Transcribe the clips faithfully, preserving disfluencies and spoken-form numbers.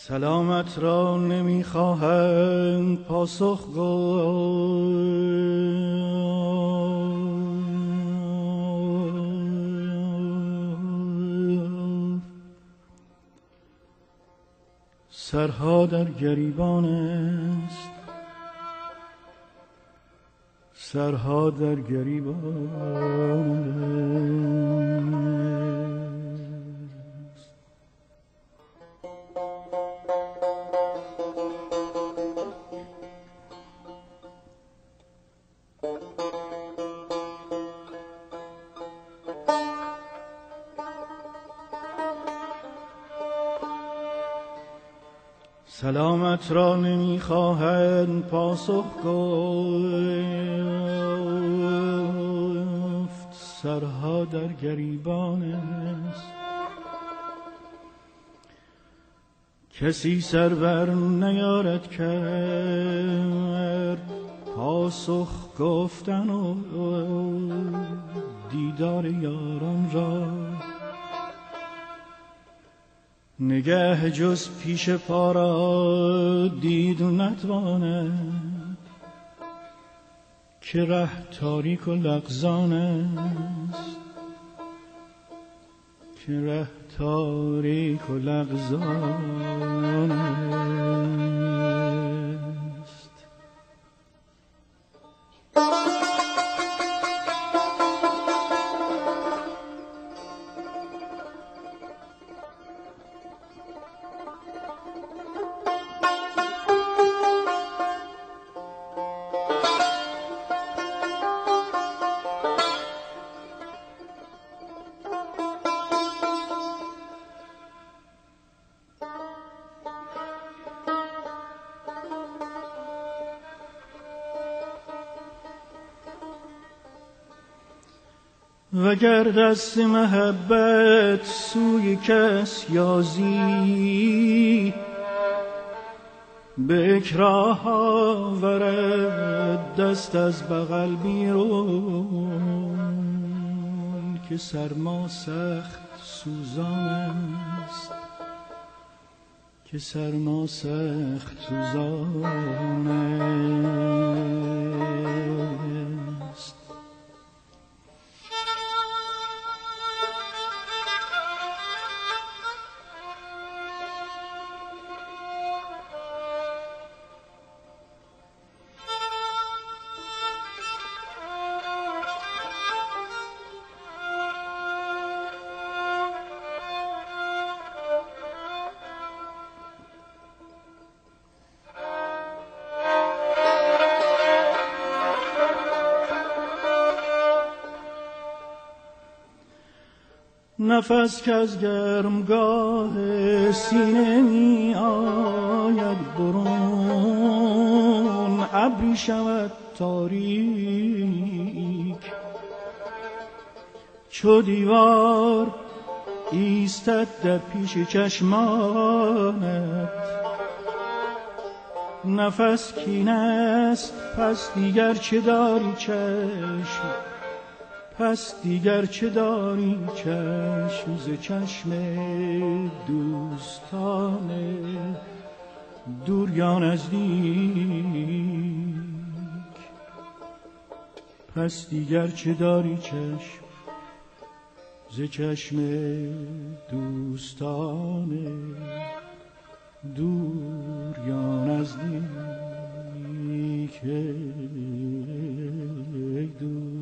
سلامت را نمیخواهند پاسخ گفت. سرها در گریبان است، سرها در گریبان است. سلامت را نمیخواهند پاسخ گفت، سرها در گریبان است. کسی سرور نیارد کرد پاسخ گفتن و دیدار یاران را. نگه جز پیش پا را دید نتواند، که ره تاریک و لغزان است، که ره تاریک و لغزان است. وگر دست محبت سوی کس یازی، به اکراه آورد دست از بغل بیرون، که سرما سخت سوزان است، که سرما سخت سوزان است. نفس که از گرمگاه سینه می آید برون، ابری شود تاریک چو دیوار ایستد در پیش چشمانت. نفس کین است پس دیگر چه داری چشم، پس دیگر چه داری چشم ز چشم دوستان دور یا نزدیک. پس دیگر چه داری چشم ز چشم دوستان دور یا نزدیک. ای دوست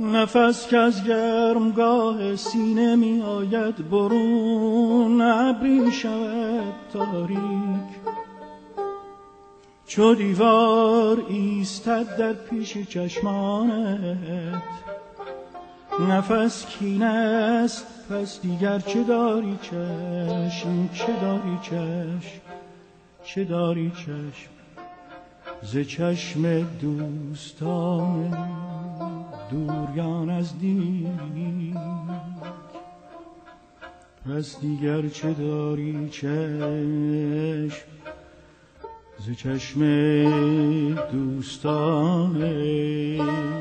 نفس که از گرمگاه سینه می آید برون، ابری شود تاریک چو دیوار ایستد در پیش چشمانت. نفس کینه است پس دیگر چه داری چشم، چه داری چشم، چه داری چشم ز چشم دوستان دور یا نزدیک. پس دیگر چه داری چشم ز چشم دوستان